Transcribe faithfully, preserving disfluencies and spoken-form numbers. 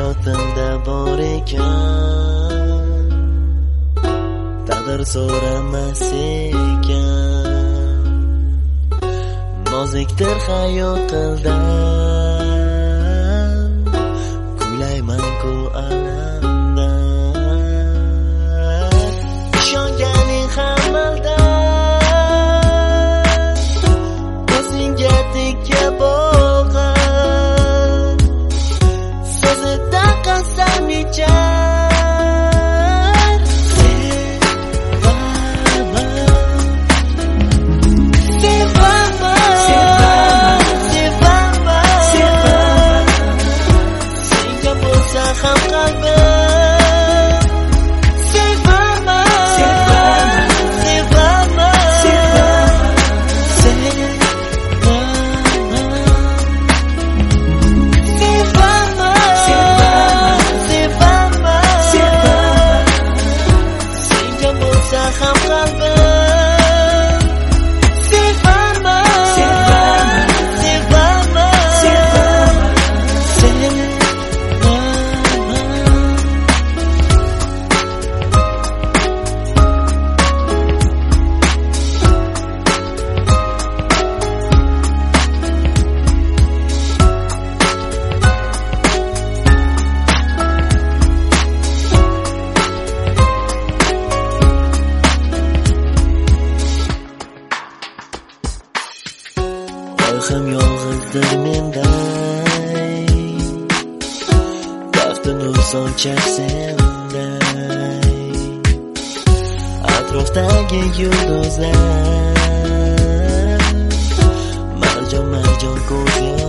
hayotimda bor ekan, taqdir so'ramas ekan. Nozikdir hayot tildan, kuylayman-ku alamdan. Ishonganing hamaldan, ko'zingga tikka boqar, so'zida qasam ichar. Sevaman, sevaman, sevaman, sevaman, senga bo'lsa ham qalbim. Sevaman, sevaman, sevaman, sevaman, sevaman, sevaman, sevaman, senga bo'lsa ham qalbim. Ham yolg'izdir menday, baxtini so'nchak senday. Atrofdagi yulduzlar marjon marjon ko'zing